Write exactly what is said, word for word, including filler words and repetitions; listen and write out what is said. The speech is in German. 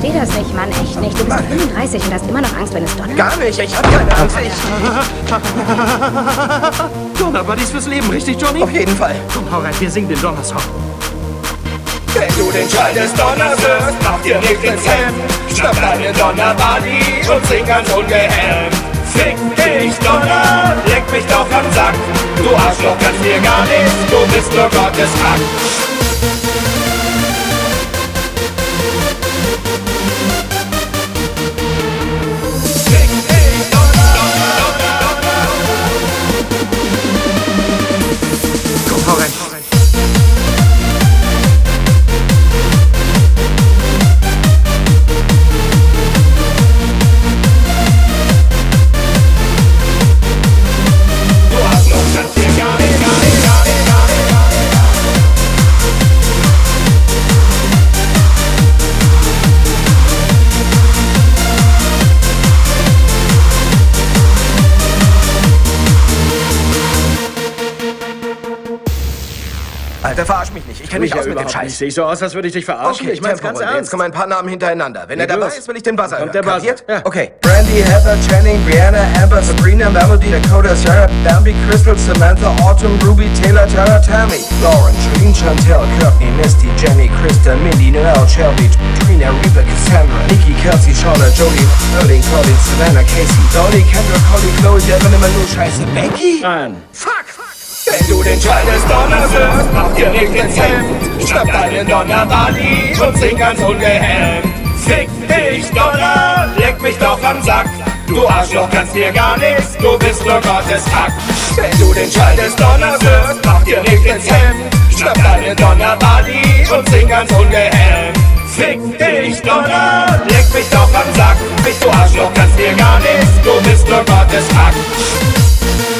verstehe das nicht, Mann. Echt nicht. Du bist doch fünfunddreißig und hast immer noch Angst, wenn es donnert. Gar nicht, ich hab keine Angst. Ich... Donner-Buddies fürs Leben, richtig, Johnny? Auf jeden Fall. Komm, hau rein, wir singen den Donnersong. Wenn du den Schall des Donners hörst, mach dir nicht ins Hemd. Schnapp deine Donner-Buddy und sing ganz ungehemmt. Fick dich, Donner, leck mich doch am Sack. Du Arschloch kannst mir gar nichts, du bist nur Gottes Hack. Alter, verarsch mich nicht. Ich kenne mich ja aus mit dem überhaupt Scheiß. nicht. Sehe ich so aus, als würde ich dich verarschen? Okay, Ich mein's ganz Tempo, ernst. jetzt kommen ein paar Namen hintereinander. Wenn er dabei los. ist, will ich den Buzzer Kommt hören. der Buzzer. Kapiert? Ja. Okay. Brandy, Heather, Channing, Brianna, Amber, Sabrina, Melody, Dakota, Sarah, Bambi, Crystal, Samantha, Autumn, Ruby, Taylor, Tara, Tammy, Lauren, Trine, Chantel, Courtney, Misty, Jenny, Krista, Mindy, Noelle, Shelby, Trina, Reba, Cassandra, Nikki, Kelsey, Charlotte, Jodie, Erling, Claudine, Savannah, Casey, Dolly, Kendra, Holly, Chloe, Devin, immer nur Scheiße. Becky? Nein. Fuck! Wenn du den Schall des Donners hörst, mach dir nicht ins Hemd. Schnapp deinen Donner-Buddy und sing ganz ungehemmt. Fick dich, Donner, leck mich doch am Sack. Du Arschloch kannst dir gar nichts, du bist nur Gottes Hack. Wenn du den Schall des Donners hörst, mach dir nicht ins Hemd. Schnapp deinen Donner-Buddy und sing ganz ungehemmt. Fick dich, Donner, leck mich doch am Sack. Du Arschloch kannst dir gar nichts, du bist nur Gottes Hack.